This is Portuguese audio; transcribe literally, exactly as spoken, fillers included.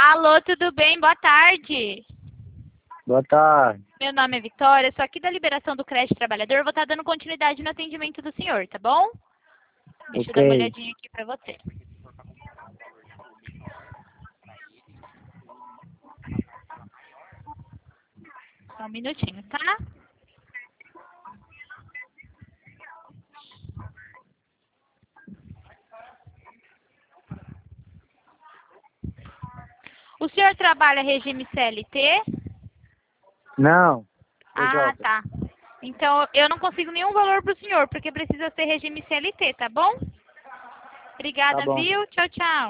Alô, tudo bem? Boa tarde. Boa tarde. Meu nome é Vitória, sou aqui da Liberação do Creche Trabalhador. Vou estar dando continuidade no atendimento do senhor, tá bom? Deixa eu dar uma Ok. olhadinha aqui pra você. Só um minutinho, tá? O senhor trabalha regime C L T? Não. Ah, P J. tá. Então, eu não consigo nenhum valor pro senhor, porque precisa ser regime C L T, tá bom? Tá Obrigada, bom. viu? Tchau, tchau.